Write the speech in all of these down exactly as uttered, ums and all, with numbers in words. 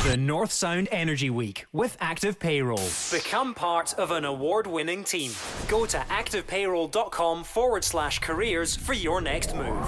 The North Sound Energy Week with Active Payroll. Become part of an award-winning team. Go to activepayroll.com forward slash careers for your next move.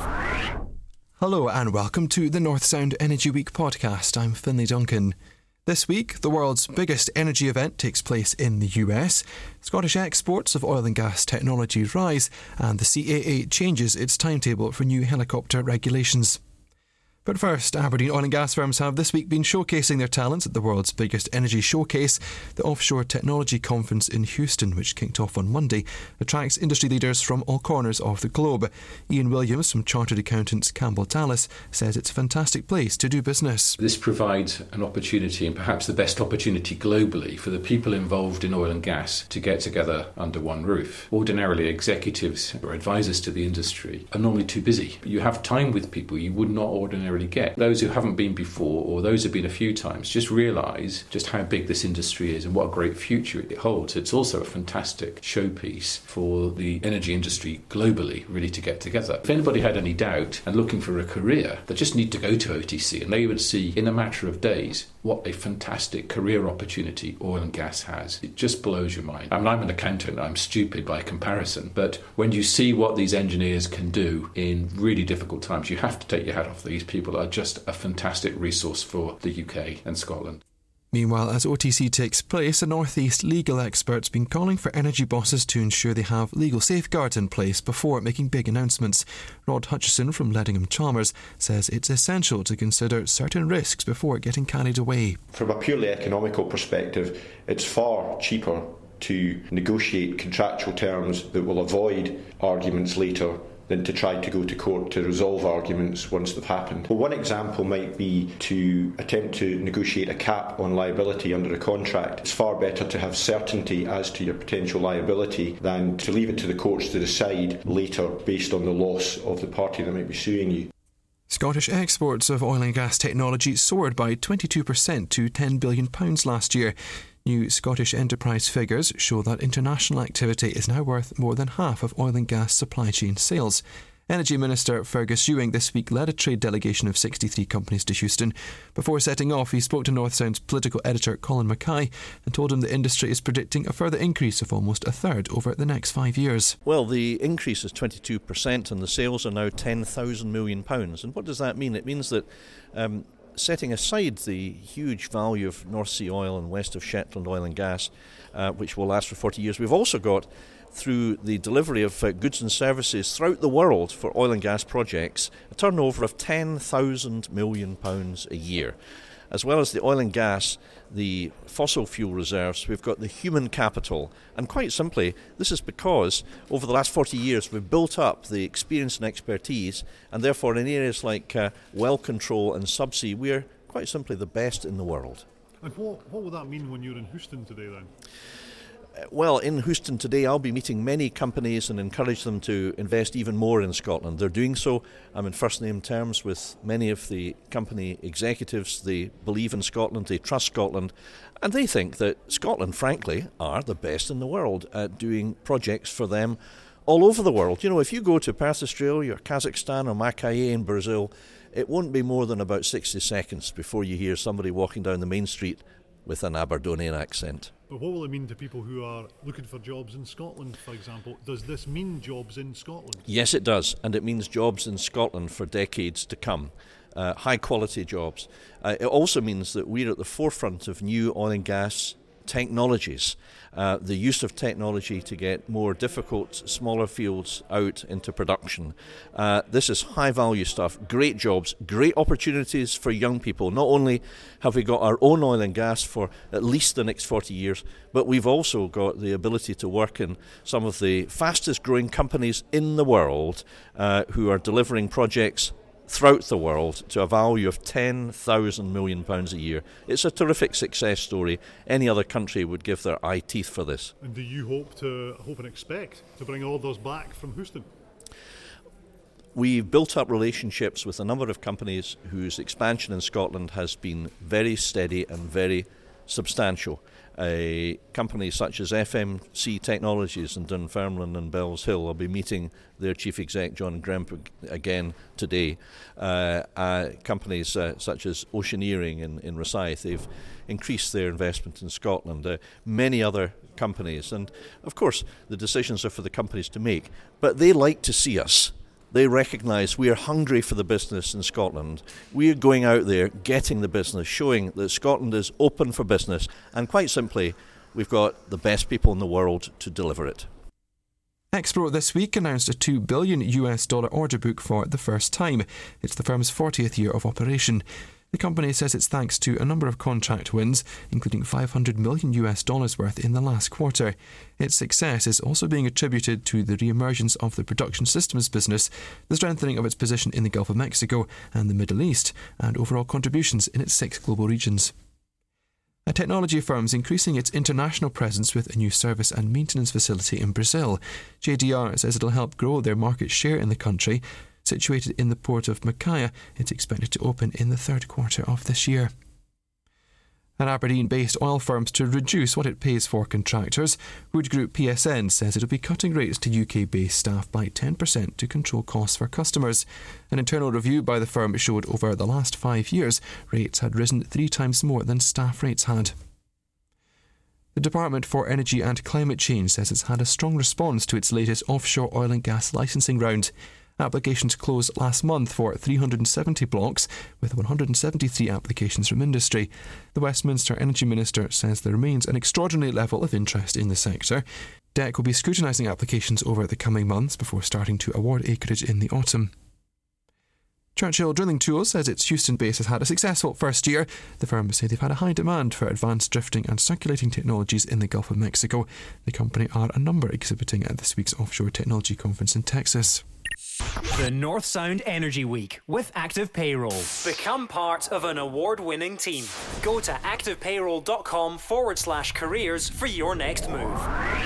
Hello and welcome to the North Sound Energy Week podcast. I'm Finlay Duncan. This week, the world's biggest energy event takes place in the U S. Scottish exports of oil and gas technology rise, and the C A A changes its timetable for new helicopter regulations. But first, Aberdeen oil and gas firms have this week been showcasing their talents at the world's biggest energy showcase. The Offshore Technology Conference in Houston, which kicked off on Monday, attracts industry leaders from all corners of the globe. Ian Williams from Chartered Accountants Campbell Dallas says it's a fantastic place to do business. This provides an opportunity, and perhaps the best opportunity globally, for the people involved in oil and gas to get together under one roof. Ordinarily, executives or advisors to the industry are normally too busy. You have time with people you would not ordinarily get. Those who haven't been before, or those who've been a few times, just realise just how big this industry is and what a great future it holds. It's also a fantastic showpiece for the energy industry globally, really, to get together. If anybody had any doubt and looking for a career, they just need to go to O T C and they would see in a matter of days what a fantastic career opportunity oil and gas has. It just blows your mind. I mean, I'm an accountant, I'm stupid by comparison, but when you see what these engineers can do in really difficult times, you have to take your hat off. These people are just a fantastic resource for the U K and Scotland. Meanwhile, as O T C takes place, a North East legal expert's been calling for energy bosses to ensure they have legal safeguards in place before making big announcements. Rod Hutchison from Leadingham Chalmers says it's essential to consider certain risks before getting carried away. From a purely economical perspective, it's far cheaper to negotiate contractual terms that will avoid arguments later than to try to go to court to resolve arguments once they've happened. Well, one example might be to attempt to negotiate a cap on liability under a contract. It's far better to have certainty as to your potential liability than to leave it to the courts to decide later based on the loss of the party that might be suing you. Scottish exports of oil and gas technology soared by twenty-two percent to ten billion pounds last year. New Scottish enterprise figures show that international activity is now worth more than half of oil and gas supply chain sales. Energy Minister Fergus Ewing this week led a trade delegation of sixty-three companies to Houston. Before setting off, he spoke to North Sound's political editor Colin Mackay and told him the industry is predicting a further increase of almost a third over the next five years. Well, the increase is twenty-two percent and the sales are now ten thousand million pounds. And what does that mean? It means that um, setting aside the huge value of North Sea oil and west of Shetland oil and gas, uh, which will last for forty years, we've also got, through the delivery of uh, goods and services throughout the world for oil and gas projects, a turnover of ten thousand million pounds a year. As well as the oil and gas, the fossil fuel reserves, we've got the human capital. And quite simply, this is because over the last forty years we've built up the experience and expertise, and therefore in areas like uh, well control and subsea, we're quite simply the best in the world. And what, what will that mean when you're in Houston today then? Well, in Houston today, I'll be meeting many companies and encourage them to invest even more in Scotland. They're doing so. I'm in first-name terms with many of the company executives. They believe in Scotland, they trust Scotland, and they think that Scotland, frankly, are the best in the world at doing projects for them all over the world. You know, if you go to Perth, Australia, or Kazakhstan, or Macaé in Brazil, it won't be more than about sixty seconds before you hear somebody walking down the main street with an Aberdonian accent. But what will it mean to people who are looking for jobs in Scotland, for example? Does this mean jobs in Scotland? Yes, it does, and it means jobs in Scotland for decades to come. Uh, high-quality jobs. Uh, it also means that we're at the forefront of new oil and gas technologies, uh, the use of technology to get more difficult, smaller fields out into production. Uh, this is high-value stuff, great jobs, great opportunities for young people. Not only have we got our own oil and gas for at least the next forty years, but we've also got the ability to work in some of the fastest-growing companies in the world uh, who are delivering projects throughout the world to a value of ten thousand million pounds a year. It's a terrific success story. Any other country would give their eye teeth for this. And do you hope to hope and expect to bring orders back from Houston? We've built up relationships with a number of companies whose expansion in Scotland has been very steady and very substantial. Uh, companies such as F M C Technologies in Dunfermline and Bells Hill will be meeting their chief exec, John Gremp, again today. Uh, uh, companies uh, such as Oceaneering in, in Rosyth, they've increased their investment in Scotland. Uh, many other companies. And, of course, the decisions are for the companies to make. But they like to see us. They recognise we are hungry for the business in Scotland. We are going out there, getting the business, showing that Scotland is open for business. And quite simply, we've got the best people in the world to deliver it. Expro this week announced a two billion US dollar order book for the first time. It's the firm's fortieth year of operation. The company says it's thanks to a number of contract wins, including five hundred million US dollars worth in the last quarter. Its success is also being attributed to the re-emergence of the production systems business, the strengthening of its position in the Gulf of Mexico and the Middle East, and overall contributions in its six global regions. A technology firm is increasing its international presence with a new service and maintenance facility in Brazil. J D R says it'll help grow their market share in the country. Situated in the port of Macaé, it's expected to open in the third quarter of this year. An Aberdeen-based oil firm to reduce what it pays for contractors, Wood Group P S N says it'll be cutting rates to U K-based staff by ten percent to control costs for customers. An internal review by the firm showed over the last five years, rates had risen three times more than staff rates had. The Department for Energy and Climate Change says it's had a strong response to its latest offshore oil and gas licensing round. Applications closed last month for three hundred seventy blocks, with one hundred seventy-three applications from industry. The Westminster Energy Minister says there remains an extraordinary level of interest in the sector. D E C will be scrutinising applications over the coming months before starting to award acreage in the autumn. Churchill Drilling Tools says its Houston base has had a successful first year. The firm say they've had a high demand for advanced drifting and circulating technologies in the Gulf of Mexico. The company are a number exhibiting at this week's Offshore Technology Conference in Texas. The North Sound Energy Week with Active Payroll. Become part of an award-winning team. Go to activepayroll.com forward slash careers for your next move.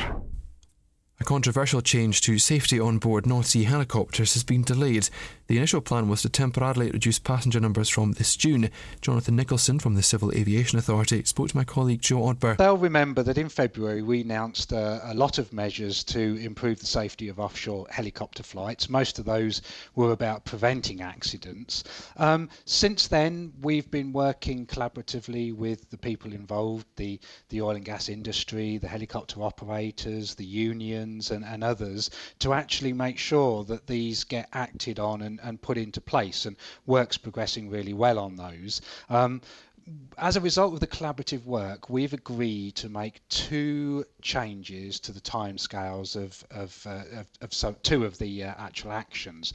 A controversial change to safety on board North Sea helicopters has been delayed. The initial plan was to temporarily reduce passenger numbers from this June. Jonathan Nicholson from the Civil Aviation Authority spoke to my colleague Joe Odber. They'll remember that in February we announced uh, a lot of measures to improve the safety of offshore helicopter flights. Most of those were about preventing accidents. Um, since then, we've been working collaboratively with the people involved, the, the oil and gas industry, the helicopter operators, the unions, And, and others, to actually make sure that these get acted on and, and put into place, and work's progressing really well on those. Um, as a result of the collaborative work, we've agreed to make two changes to the timescales of, of, uh, of, of so, two of the uh, actual actions.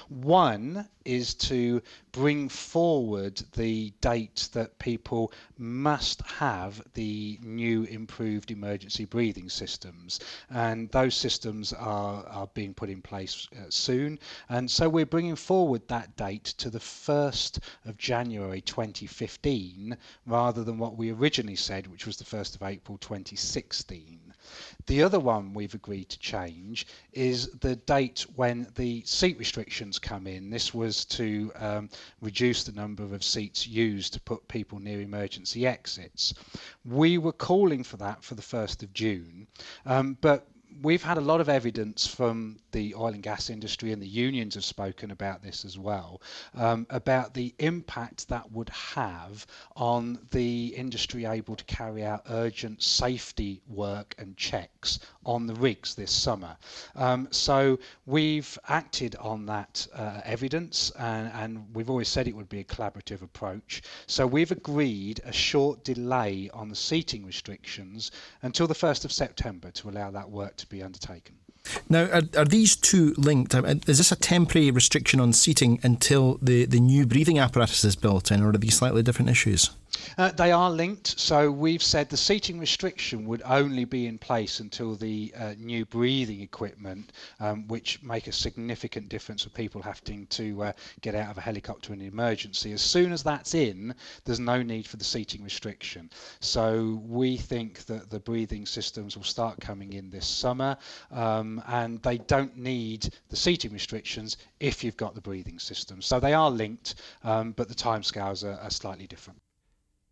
One is to bring forward the date that people must have the new improved emergency breathing systems, and those systems are, are being put in place uh, soon, and so we're bringing forward that date to the first of January twenty fifteen rather than what we originally said, which was the first of April twenty sixteen. The other one we've agreed to change is the date when the seat restrictions come in. This was to um, reduce the number of seats used to put people near emergency exits. We were calling for that for the first of June, um, but we've had a lot of evidence from the oil and gas industry, and the unions have spoken about this as well, um, about the impact that would have on the industry able to carry out urgent safety work and checks on the rigs this summer. Um, so we've acted on that uh, evidence, and, and we've always said it would be a collaborative approach. So we've agreed a short delay on the seating restrictions until the first of September to allow that work to be undertaken. Now, are, are these two linked? Is this a temporary restriction on seating until the, the new breathing apparatus is built in, or are these slightly different issues? Uh, they are linked. So we've said the seating restriction would only be in place until the uh, new breathing equipment, um, which make a significant difference for people having to uh, get out of a helicopter in an emergency. As soon as that's in, there's no need for the seating restriction. So we think that the breathing systems will start coming in this summer, um, and they don't need the seating restrictions if you've got the breathing system. So they are linked, um, but the timescales are, are slightly different.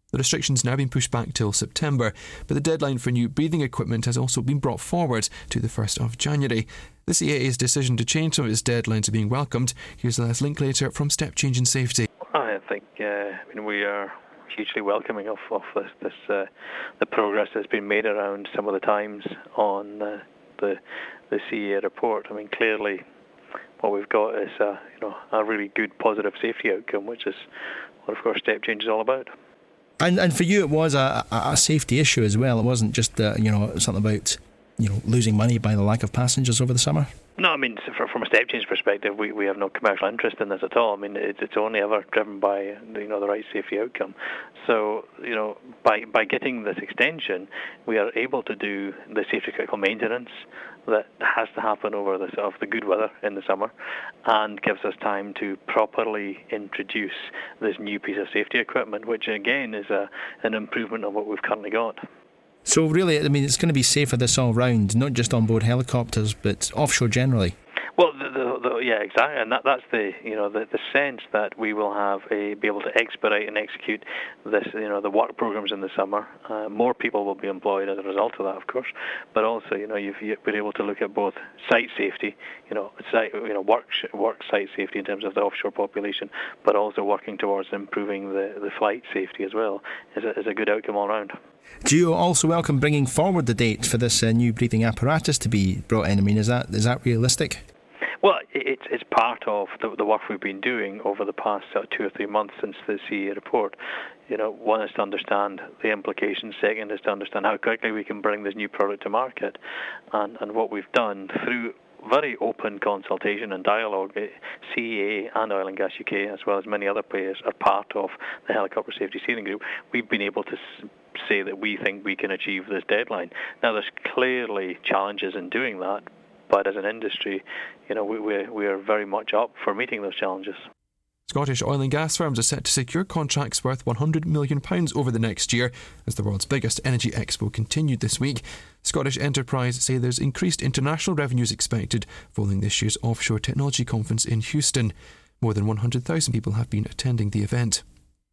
The restriction's now been pushed back till September, but the deadline for new breathing equipment has also been brought forward to the first of January. The C A A's decision to change some of its deadlines are being welcomed. Here's Les Linklater from Step Change in Safety. I think uh, I mean, we are hugely welcoming of, of this, this uh, the progress that's been made around some of the times on uh, the the C A A report. I mean, clearly what we've got is a, you know, a really good positive safety outcome, which is what, of course, Step Change is all about. And and for you, it was a, a safety issue as well. It wasn't just uh, you know something about you know losing money by the lack of passengers over the summer. No, I mean, from a Step Change perspective, we, we have no commercial interest in this at all. I mean, it's, it's only ever driven by you know the right safety outcome. So you know by by getting this extension, we are able to do the safety critical maintenance that has to happen over the sort of the good weather in the summer, and gives us time to properly introduce this new piece of safety equipment, which again is a an improvement of what we've currently got. So really, I mean, it's going to be safer this all round, not just on board helicopters, but offshore generally. Well, the, the, the, yeah, exactly, and that, that's the you know the, the sense that we will have a be able to expedite and execute this you know the work programs in the summer. Uh, more people will be employed as a result of that, of course, but also you know you've, you've been able to look at both site safety, you know site you know work work site safety in terms of the offshore population, but also working towards improving the, the flight safety as well is a, is a good outcome all round. Do you also welcome bringing forward the date for this uh, new breathing apparatus to be brought in? I mean, is that is that realistic? Well, it's it's part of the, the work we've been doing over the past uh, two or three months since the C A A report. You know, one is to understand the implications. Second is to understand how quickly we can bring this new product to market, and and what we've done through very open consultation and dialogue. C A A and Oil and Gas U K, as well as many other players, are part of the Helicopter Safety Steering Group. We've been able to say that we think we can achieve this deadline. Now, there's clearly challenges in doing that, but as an industry, you know, we we're, we are very much up for meeting those challenges. Scottish oil and gas firms are set to secure contracts worth one hundred million pounds over the next year as the world's biggest energy expo continued this week. Scottish Enterprise say there's increased international revenues expected following this year's offshore technology conference in Houston. More than one hundred thousand people have been attending the event.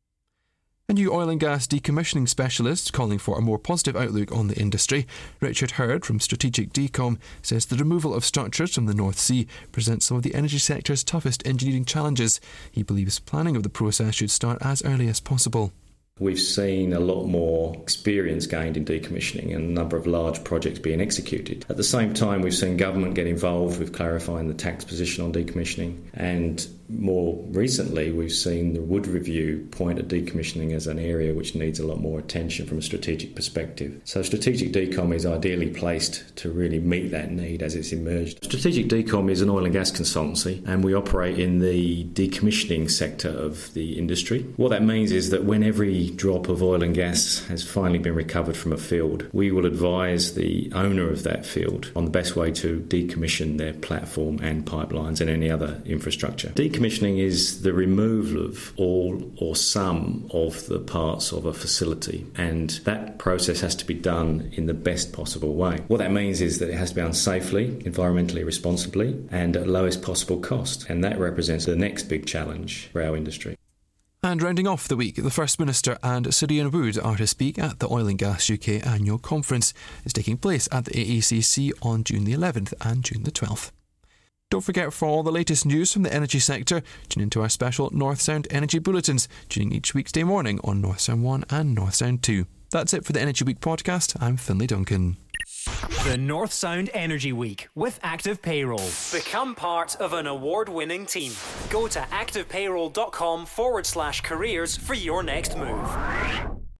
A new oil and gas decommissioning specialist calling for a more positive outlook on the industry. Richard Hurd from Strategic Decom says the removal of structures from the North Sea presents some of the energy sector's toughest engineering challenges. He believes planning of the process should start as early as possible. We've seen a lot more experience gained in decommissioning and a number of large projects being executed. At the same time, we've seen government get involved with clarifying the tax position on decommissioning, and more recently we've seen the Wood Review point at decommissioning as an area which needs a lot more attention from a strategic perspective. So Strategic Decom is ideally placed to really meet that need as it's emerged. Strategic Decom is an oil and gas consultancy, and we operate in the decommissioning sector of the industry. What that means is that when every drop of oil and gas has finally been recovered from a field, we will advise the owner of that field on the best way to decommission their platform and pipelines and any other infrastructure. Decommissioning is the removal of all or some of the parts of a facility, and that process has to be done in the best possible way. What that means is that it has to be done safely, environmentally responsibly, and at lowest possible cost, and that represents the next big challenge for our industry. And rounding off the week, the First Minister and Sirian Wood are to speak at the Oil and Gas U K Annual Conference. It's taking place at the A E C C on June the eleventh and June the twelfth. Don't forget, for all the latest news from the energy sector, tune into our special North Sound Energy Bulletins, tuning each weekday morning on North Sound one and North Sound two. That's it for the Energy Week podcast. I'm Finlay Duncan. The North Sound Energy Week with Active Payroll. Become part of an award-winning team. Go to activepayroll.com forward slash careers for your next move.